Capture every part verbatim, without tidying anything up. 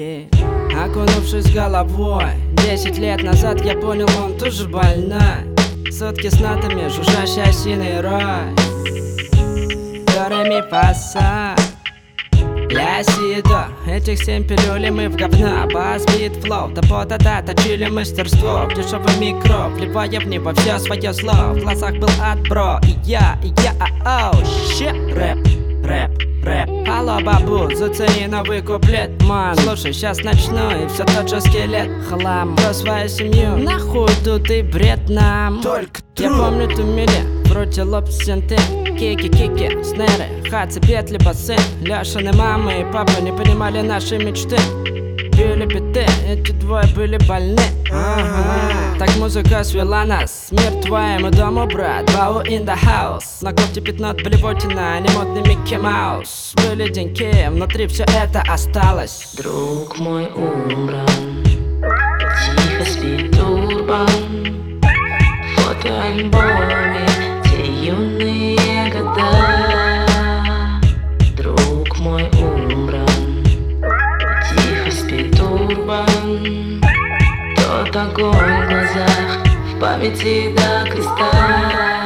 yeah. Окунувшись головой десять лет назад, я понял, он тоже больной. Сутки с нотами, жужжащий осиный рой. До ми фа соль ля си до. Этих семь пилюлей мы в говна. Бас, бит, флоу, да пота-да, точили мастерство. В дешевый микро, вливая в него все свое зло. В глазах был ад, бро, и я, и я, а оу, щит. Рэп, рэп, рэп. Алло, бабу, зацени новый куплет, ман. Слушай, сейчас начну, и все тот же скелет. Хлам, про свою семью, нахуй тут и бред нам. Только Я помню ту мили, вроде лоб синты. Кики-кики, снеры, хацы, петли, басы. Лешины мамы и папа не понимали наши мечты. Пили биты, эти двое были больны. Ага. Так музыка свела нас. Мир твоему дому, брат. Бау in the house. На кофте пятно от блевотина, не модный Микки Маус. Были деньки, внутри все это осталось. Друг мой умран, тихо спит турбан. В фотоальбоме те юные года. Друг мой умран, тихо спит турбан. Тот огонь в глазах, в памяти до креста.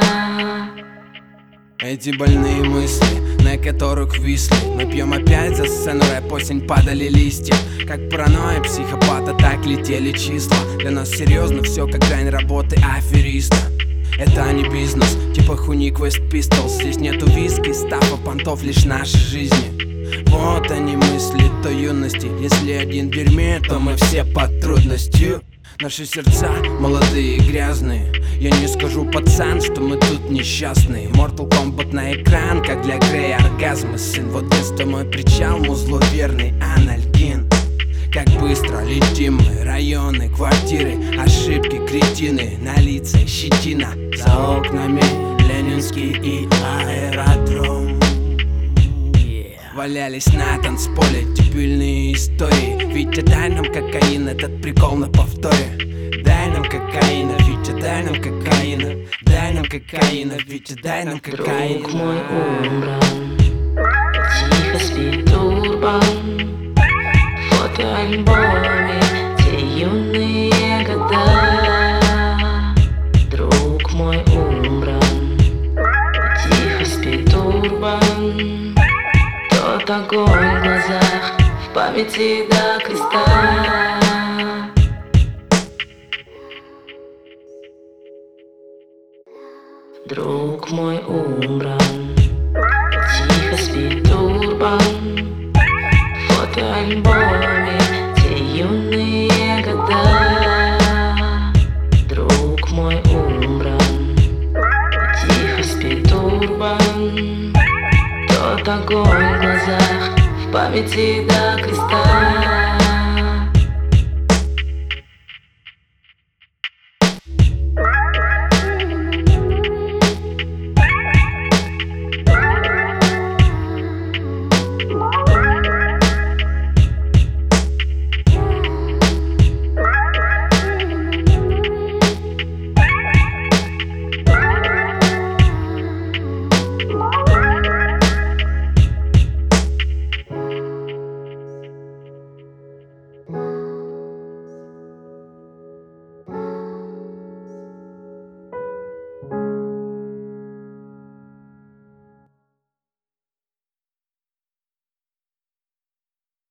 Эти больные мысли, на которых висли. Мы пьем опять за сцену, рэп, осень, падали листья. Как паранойя психопата, так летели числа. Для нас серьезно все, как грань работы афериста. Это не бизнес, типа хуни Quest Pistols. Здесь нету виски, стафа, понтов, лишь нашей жизни. Вот они мысли той юности. Если один в дерьме, то мы все под трудностью. Наши сердца молодые и грязные. Я не скажу, пацан, что мы тут несчастные. Mortal Kombat на экран, как для Грея оргазмы. Сын, вот детство мой причал, музло верный анальгин. Как быстро летим мы, районы, квартиры, ошибки, кретины. На лице щетина, за окнами Ленинский и аэродром. Валялись на танцполе дебильные истории. Витя, дай нам кокаин, этот прикол на повторе. Дай нам кокаина, Витя, дай нам кокаина. Дай нам кокаина, Витя, дай нам кокаина. Друг мой умран, тихо спит турбан. В фотоальбоме те юные года. Друг мой умран, тихо спит турбан. Тот огонь в глазах, в памяти до креста. Друг мой умран,